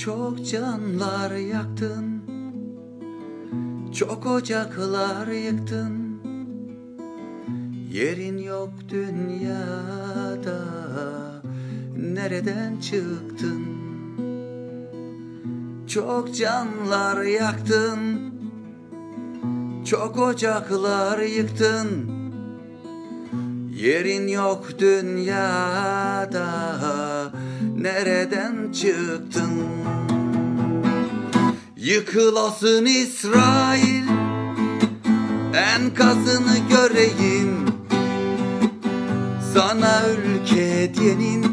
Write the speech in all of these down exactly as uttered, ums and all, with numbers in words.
Çok canlar yaktın, çok ocaklar yıktın. Yerin yok dünyada, nereden çıktın? Çok canlar yaktın, çok ocaklar yıktın. Yerin yok dünyada, nereden çıktın? Yıkılasın İsrail, enkazını göreyim. Sana ülke diyenin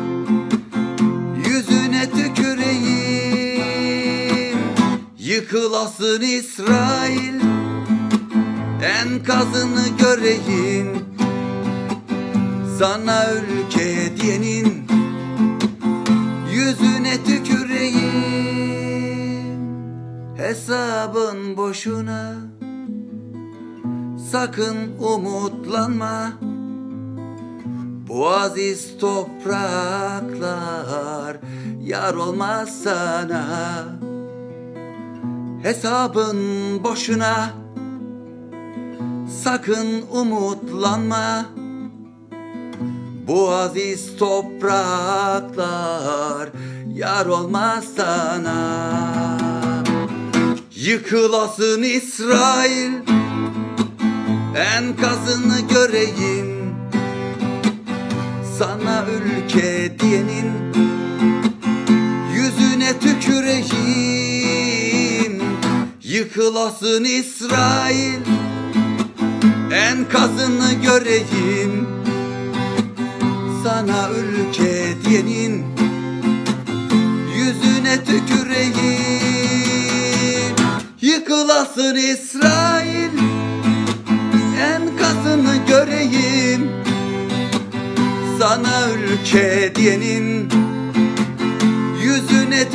yüzüne tüküreyim. Yıkılasın İsrail, enkazını göreyim. Sana ülke diyenin yüzüne tüküreyim. Hesabın boşuna, sakın umutlanma. Bu aziz topraklar yar olmaz sana. Hesabın boşuna, sakın umutlanma. Bu aziz topraklar yar olmaz sana. Yıkılasın İsrail, enkazını göreyim. Sana ülke diyenin yüzüne tüküreyim. Yıkılasın İsrail, enkazını göreyim. Sana ülke diyenin yüzüne tüküreyim. Yıkılasın İsrail, enkazını göreyim. Sana ülke diyenin yüzüne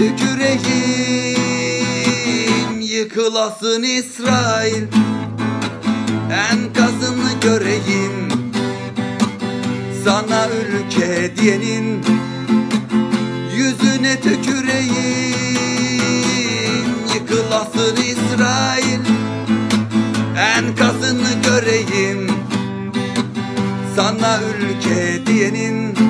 tüküreyim. Yıkılasın İsrail, enkazını göreyim. Sana ülke diyenin yüzüne tüküreyim. Yıkılasın İsrail, enkazını göreyim. Sana ülke diyenin